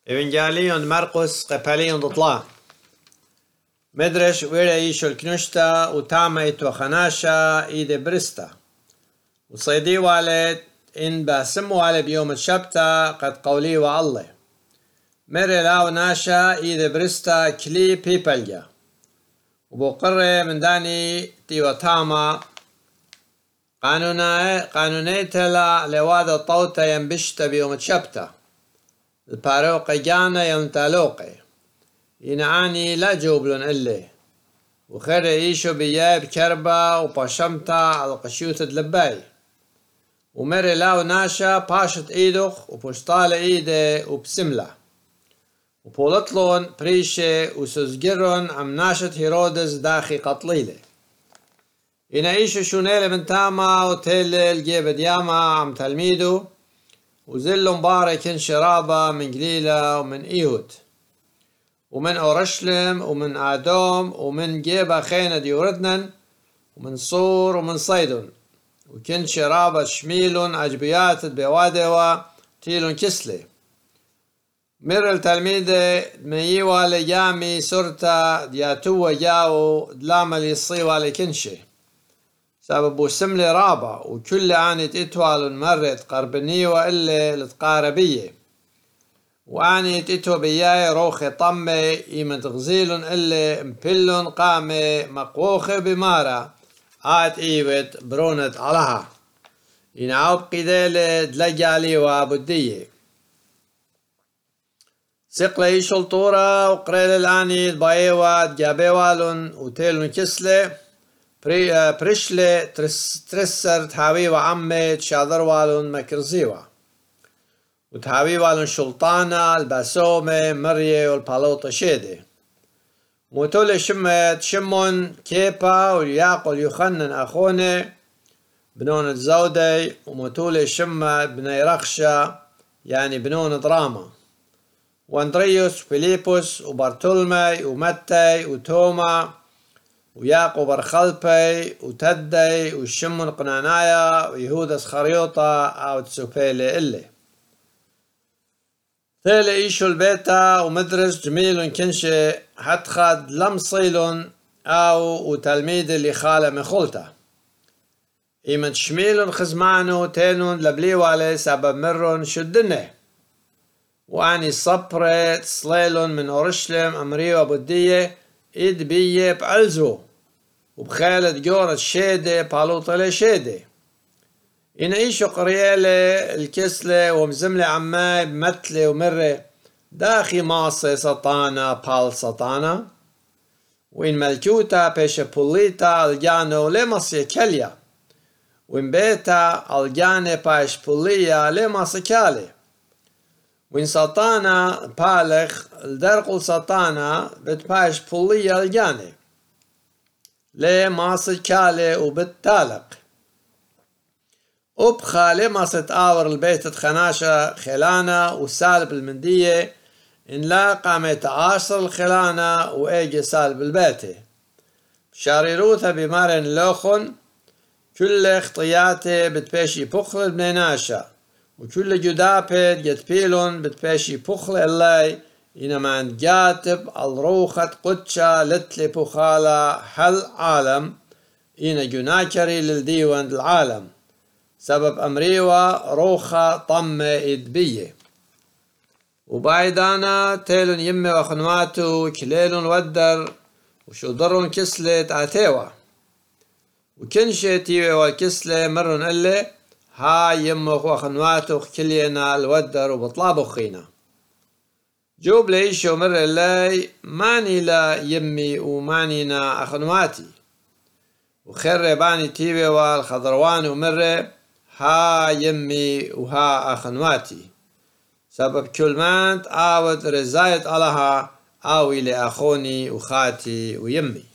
Evangelion Markus قبليون تطلع مدرش ويرا يشو الكنشتا وتاما يتوخناشا إيدي برستا وصيدي والد إن باسمو على بيوم الشبتا قد قولي والله مري لاو ناشا إيدي برستا كلي بيبليا وبقرر من داني تيو تاما قانوني تلا لوادا طوتا ينبشتا بيوم الشبتا الباروقي جانا ينتالوقي ينعاني لا جوبلون إلي وخير يعيشوا بياب كربا وباشمتا على قشيوت دلباي ومري لاو ناشا باشت ايدوخ وبوشطال ايدي وبسملة وبولطلون بريشة وسوزجرون عم ناشت هيرودس داخي قطليلي ينعيشوا شونيلي من تاما وتيلل جيب دياما عم تلميدو وزلوا مبارك شرابة من قليلة ومن إيهود ومن أورشلم ومن آدوم ومن جيبة خينة ديوردنن ومن صور ومن صيدون وكن شرابة شميلون عجبيات بوادوا تيلون كسلي مر التلميذ ميوا لجامي سرتا دياتوا جاو دلام اليصيوا لكنشي سبب سملي رابع وكل آنت إتوال مرت قربني وإلا لتقاربية وآنت إتو بياي روخي طمي إيمن تغزيل إلا مبلون قامي مقوخي بمارا آت إيوت برونت علىها ينعوب قيديل دلجالي وابدية سقلي شلطورة وقريل الآني بايوات جابيوالون وتيلون كسلي بريشلي ترسر تحاوي وعمي تشاذر والون مكرزيوا وتحاوي والون شلطانة الباسومة مرية والبالوطة شيدي موتولي شمت شمون كيبا والياقل يخنن أخوني بنون الزودي وموتولي شمت بني رخشة يعني بنون دراما واندريوس فيليبوس وبرتولمي ومتي وتوما وياقوب برخلبي وتدي وشمون قنانايا ويهودا سخريوطا أو تسوبيلي إلي ثيلي إيشو البيتا ومدرس جميل كنشي حتخد لمصيلون أو وتلميذ اللي خالة مخولتا إيمن شميلون خزمانو تينون لبليوالي سبب مرون شدنه واني صبرة صليلون من أورشلم أمريو أبودية إد بيه بعلزو وبخالد جورة شيدة بالوطلة شيدة ينعيشوا قريالة الكسلة ومزملة عماي بمتلة ومرة داخي ماصي سطانة بال سطانة وين ملكوتا بيشة بوليتا الجانو لمصي كليا وين بيتا الجانة باش بوليا لمصي كالي وين سطانة بالخ الدرقل سطانة بتباش بوليا الجانة ليه ماصي كالي وبالتالق وبخالي ماصي تآور البيت تخناشة خلانة وسالب المندية إن لا قامت عاشر الخلانة وإيجي سالب البيت شاريروثا بمارن لوخن كل اخطياتي بتباشي بخل بنيناشا وكل جدابت جتبيلون بتباشي بخل اللي إنما عند جاتب الروخة قدشة لتلي بخالة حل عالم إن جناكري للديوان العالم سبب أمريوة روخة طمة إدبية وبايدانا تيلون يمي وخنواتو كليلون ودر وشودرون كسلة عتيوة وكنشي تيوة والكسلة مرون اللي هاي يمخ وخنواتو كلينا الودر وبطلابو خينا جوب ليشو مر اللي ماني لا يمي ومانينا أخنواتي وخير باني تيوة والخضروان ومر ها يمي وها أخنواتي سبب كل مانت آود رزايت علىها آوي لأخوني وخاتي ويمي